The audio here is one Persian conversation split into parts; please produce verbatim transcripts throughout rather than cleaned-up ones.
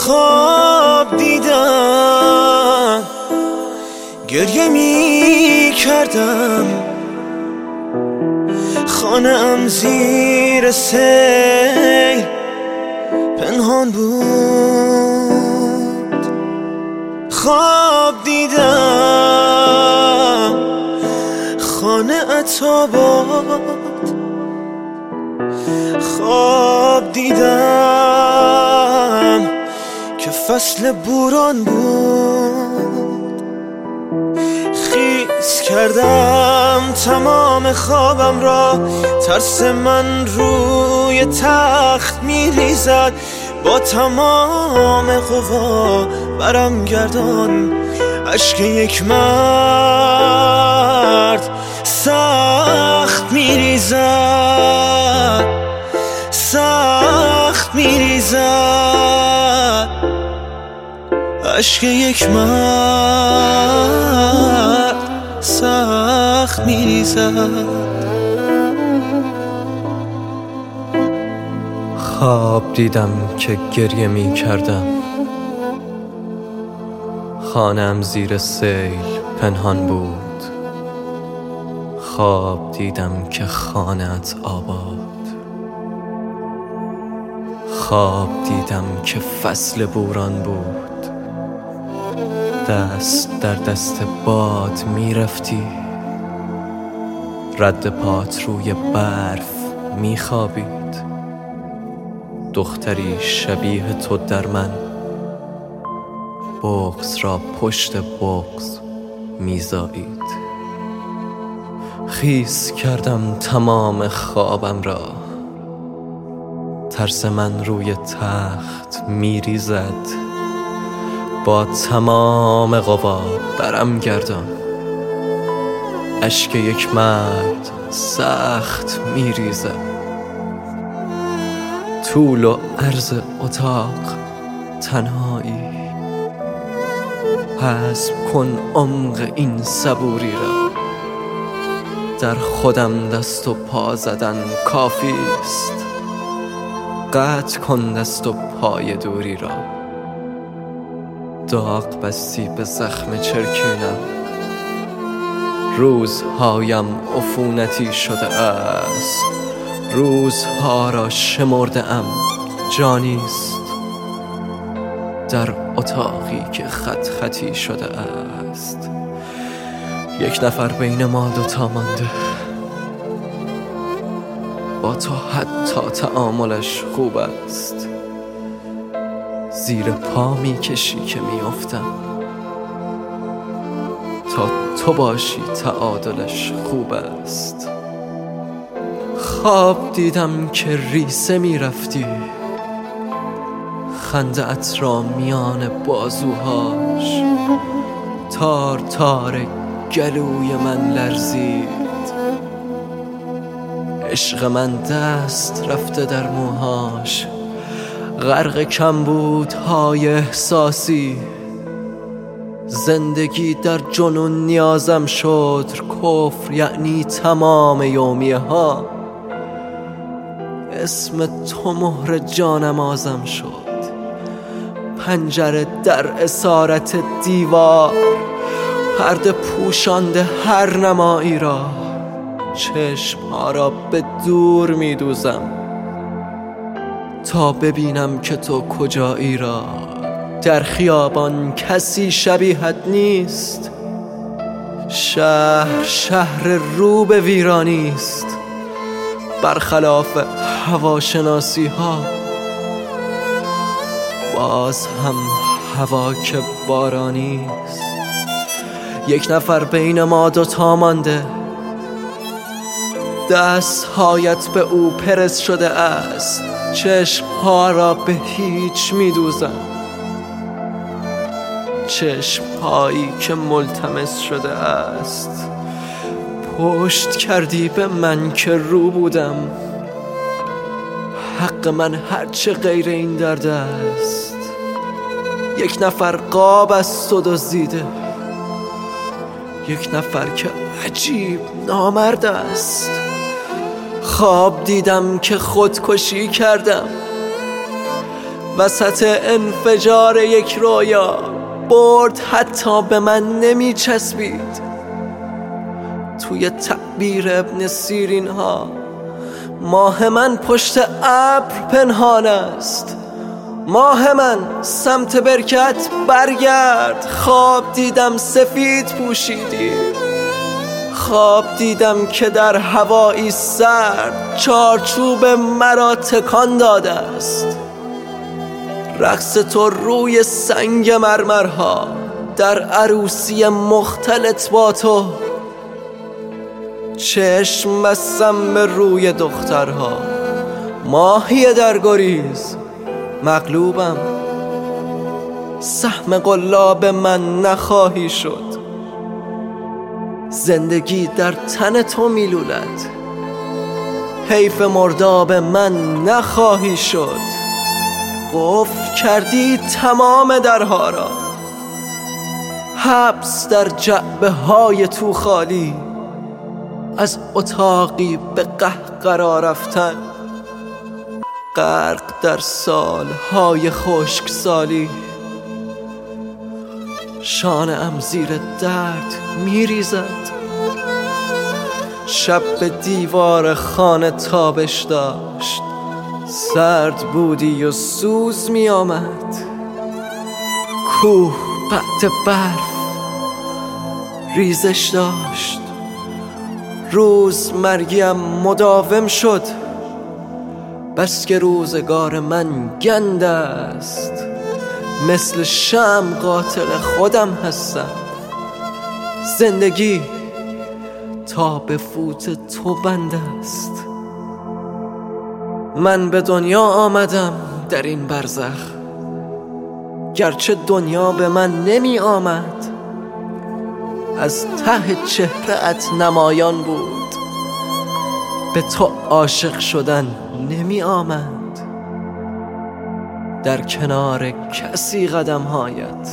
خواب دیدم، گریه می کردم، خانه ام زیر سیل پنهان بود. خواب دیدم خانه اتاباد، خواب دیدم که فصل بوران بود. خیس کردم تمام خوابم را، ترس من روی تخت می ریزد. با تمام قوا برم گردان، اشک یک مرد سخت می ریزد، سخت می ریزد، اشک یک مرد سخت می ریزد. خواب دیدم که گریه می کردم، خانم زیر سیل پنهان بود. خواب دیدم که خانه‌ات آباد، خواب دیدم که فصل بوران بود. دست در دست باد می رفتی، رد پات روی برف می خوابید. دختری شبیه تو در من، بغض را پشت بغض میزایید. خیس کردم تمام خوابم را، ترس من روی تخت میریزد. با تمام قوا برم گردان، اشک یک مرد سخت میریزد. طول و عرض اتاق تنهایی، حسب کن عمق این صبوری را. در خودم دست و پا زدن کافی است، قطع کن دست و پای دوری را. داغ بستی به زخم چرکینم، روزهایم عفونتی شده است. روزها را شمرده ام جانیست، در اتاقی که خط خطی شده است. یک نفر بین ما دوتا مانده، با تو حتی تعاملش خوب است. زیر پا می کشی که می افتم، تا تو باشی تعادلش خوب است. خواب دیدم که ریسه می رفتی، خنده ات را میان بازوهاش. تار تار گلوی من لرزید، عشق من دست رفته در موهاش. غرق کمبودهای احساسی، زندگی در جنون نیازم شد. کفر یعنی تمام یومیه ها، اسم تو مهر جانمازم شد. پنجره در اسارت دیوار، پرده پوشانده هر نمایی را. چشمها را به دور می دوزم تا ببینم که تو کجایی را. در خیابان کسی شبیهت نیست، شهر شهر رو به ویرانی است. برخلاف هواشناسی ها، باز هم هوا که بارانی است. یک نفر بین ما دوتا مانده، دستهایت به او پرس شده است. چشمها را به هیچ می دوزم، چشمهایی که ملتمس شده است. پشت کردی به من که رو بودم، حق من هرچه غیر این درد است. یک نفر قاب از تو دزدیده، یک نفر که عجیب نامرد است. خواب دیدم که خودکشی کردم، وسط انفجار یک رویا برد حتی به من نمی چسبید. توی تعبیر ابن سیرین ها ماه من پشت ابر پنهان است. ماه من سمت برکت برگرد. خواب دیدم سفید پوشیدی، خواب دیدم که در هوایی سرد چارچوب مرا تکان داده است. رقص تو روی سنگ مرمرها در عروسی مختلط با تو. چشم بستم به روی دخترها، ماهی در گریز مغلوبم. سهم قلاب من نخواهی شد. زندگی در تن تو میلولد. حیف مرداب من نخواهی شد. قفل کردی تمام درها را. حبس در جعبه های تو خالی. از اتاقی به قهقرا رفتن. غرق در سالهای خشکسالی. شانه‌ام زیر درد میریزد. شب به دیوار خانه تابش داشت. سرد بودی و سوز می آمد. کوه بعد برف ریزش داشت. روز مرگیم مداوم شد. بس که روزگار من گند است. مثل شمع قاتل خودم هستم. زندگی تا به فوت تو بند است. من به دنیا آمدم در این برزخ، گرچه دنیا به من نمی آمد. از ته چهره‌ات نمایان بود. به تو عاشق شدن نمی آمد. در کنار کسی قدم‌هایت،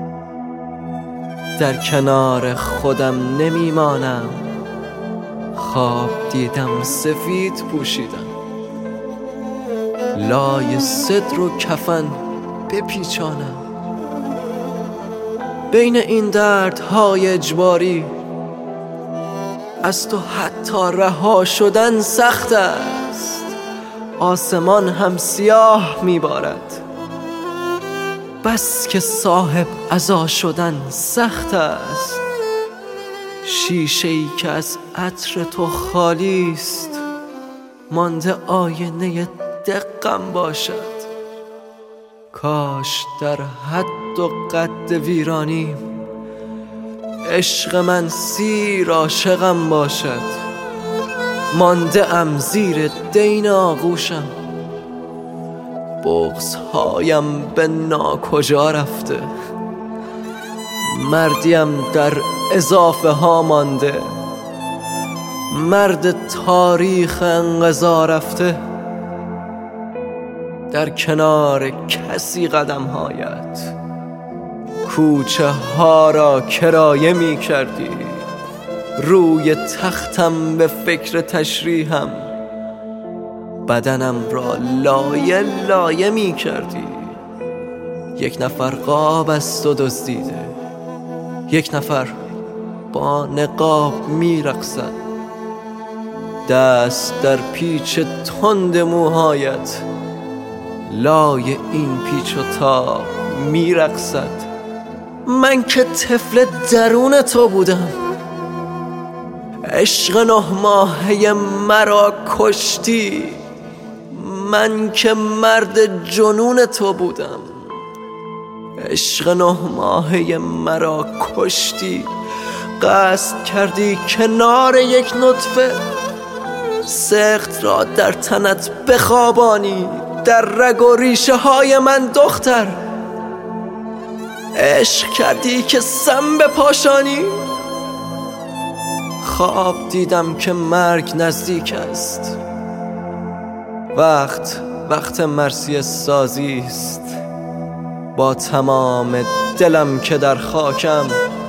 در کنار خودم نمی مانم. خواب دیدم سفید پوشیدم. لای صدر و کفن بپیچانم. بین این دردهای اجباری از تو حتی رها شدن سخت است. آسمان هم سیاه میبارد. بس که صاحب عزا شدن سخت است. شیشه‌ای که از عطر تو خالی است. مانده آینه دقم باشد. کاش در حد و قد ویرانی عشق من سیر عاشقم باشد. مانده ام زیر دین آغوشم. بغض‌هایم به ناکجا رفته. مردیم در اضافه ها مانده. مرد تاریخ انقضا رفته. در کنار کسی قدم‌هایت کوچه ها را کرایه می کردی. روی تختم به فکر تشریحم. بدنم را لایه لایه می کردی. یک نفر قاب از تو دزدیده. یک نفر با نقاب می رقصد. دست در پیچ تند موهایت. لای این پیچ و تاب می رقصد. من که طفل درون تو بودم. عشق نه ماهه مرا کشتی. من که مرد جنون تو بودم. عشق نه ماهه مرا کشتی. قصد کردی کنار یک نطفه سخت را در تنت بخوابانی. در رگ و ریشه های من دختر عشق کردی که سم بپاشانی. خواب دیدم که مرگ نزدیک است. وقت وقت مرثیه سازی است. با تمام دلم که در خاکم.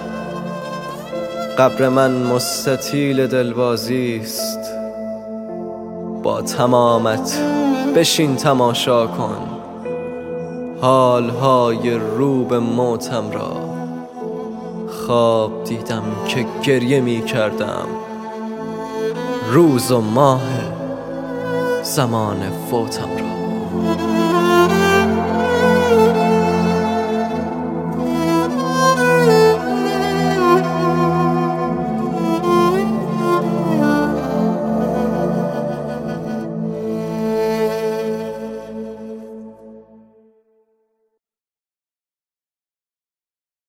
قبر من مستطیل دلبازی است. با تمامت بشین تماشا کن. حالهای رو به موتم را. خواب دیدم که گریه می کردم، روز و ماه زمان فوتم را.